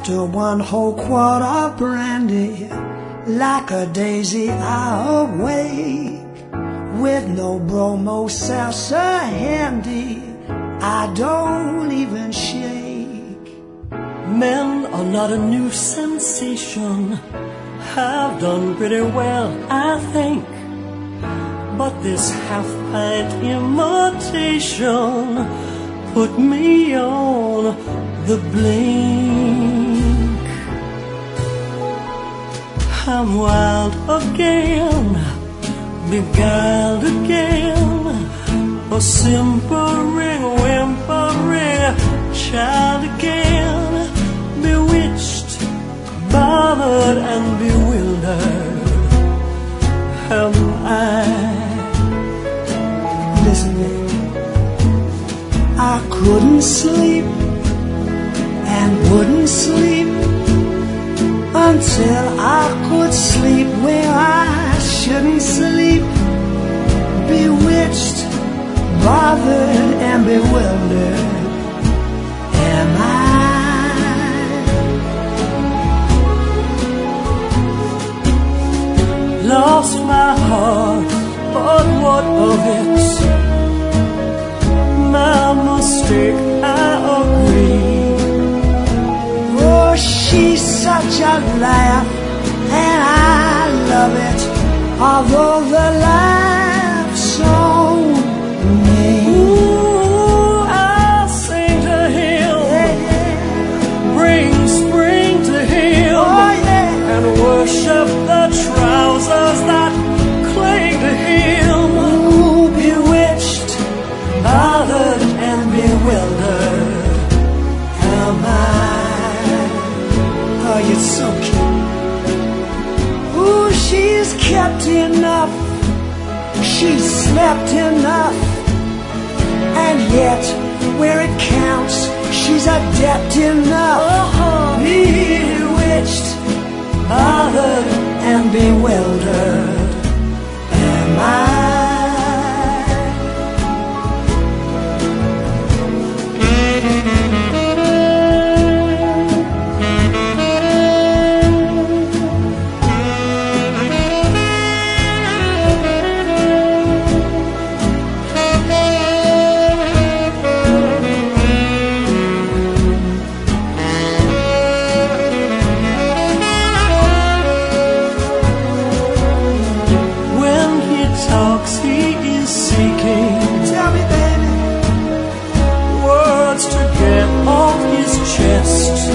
After one whole quart of brandy, like a daisy I awake. With no bromo salsa handy, I don't even shake. Men are not a new sensation, have done pretty well, I think. But this half-pint imitation put me on the blink. I'm wild again, beguiled again, a simpering, whimpering child again, bewitched, bothered and bewildered am I. Listen, baby, I couldn't sleep and wouldn't sleep until I could sleep where I shouldn't sleep. Bewitched, bothered and bewildered am I. Lost my heart, but what of it? My mistake, I agree. Oh, she's such a laugh, and I love it, although the laugh's so mean. Ooh, I'll sing to him, Yeah, yeah. bring spring to him, Oh, yeah. and worship the trousers that cling to him. Ooh, bewitched, Bothered and bewildered am I. oh, you're so cute. Ooh, she's kept enough, she's slept enough, and yet, where it counts, she's adept enough. Bewitched, bothered and bewildered am I. He is seeking, Tell me, baby, words to get off his chest.